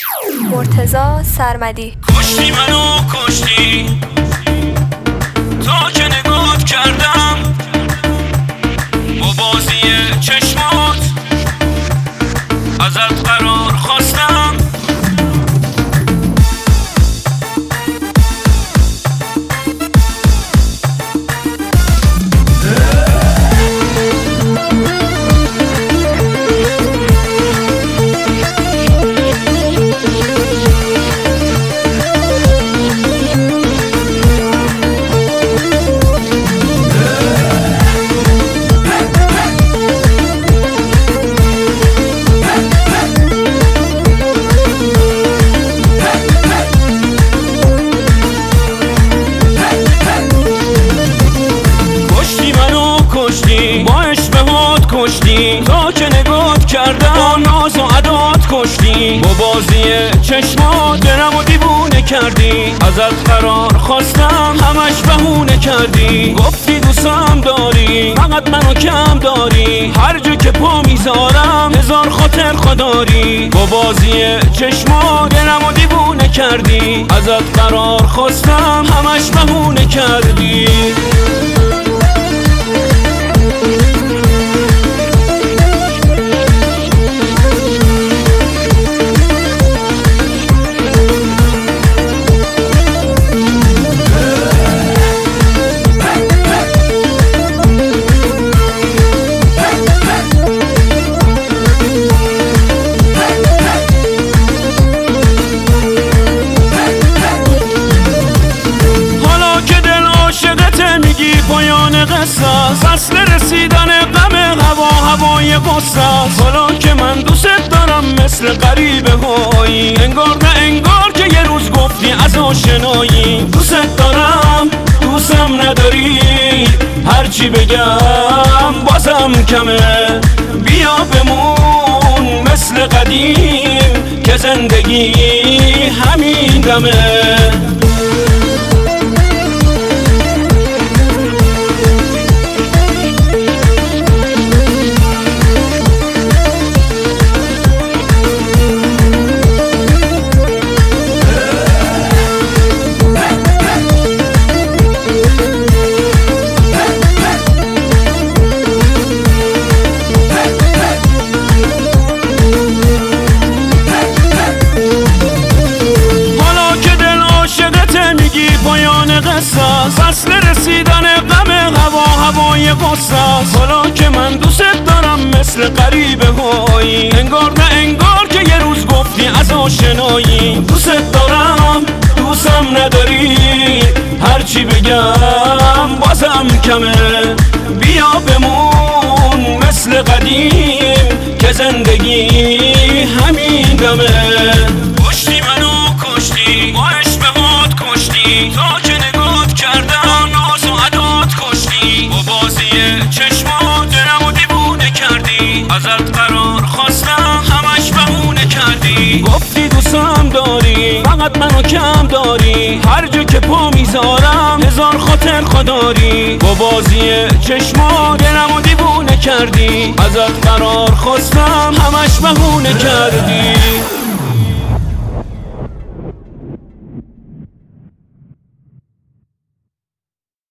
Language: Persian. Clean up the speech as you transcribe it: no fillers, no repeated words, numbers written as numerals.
مرتضی سرمدی. کشتی منو کشتی تا که نگات کردم با بازی چشمات ازت قرار خواستم. با عشقت کشتی تا که نگات کردم، با ناز و عدات کشتی، با بازی چشمات دلم و دیوونه کردی. ازت قرار خواستم همش بهونه کردی. گفتی دوستم داری فقط منو کم داری، هر جا که پا میذارم هزار خاطر خداری. با بازی چشمات دلم و دیوونه کردی. ازت قرار خواستم همش بهونه کردی. پایان قصه فصل رسیدن غم هوای قصه. حالا که من دوست دارم مثل غریبه هایی، انگار نه انگار که یه روز گفتی از آشنایی. دوست دارم دوستم نداری، هرچی بگم بازم کمه. بیا بمون مثل قدیم که زندگی همین دمه. پایان قصه فصل رسیدن غم هوای قصه. حالا که من دوست دارم مثل غریبه هایی، انگار نه انگار که یه روز گفتی از آشنایی. دوست دارم دوستم نداری، هرچی بگم بازم کمه. بیا بمون مثل قدیم که زندگی همین دمه. کشتی منو کشتی با عشقت کشتی تا که نگات کردم، ناز و عدات کشتی، با بازی چشمات دلم و دیوونه کردی. ازت قرار خواستم همش بهونه کردی. گفتی دوستم داری فقط منو کم داری، هر جا که پا میذارم هزار خاطر خداری. با بازی چشمات دلم و دیوونه کردی. ازت قرار خواستم همش بهونه کردی.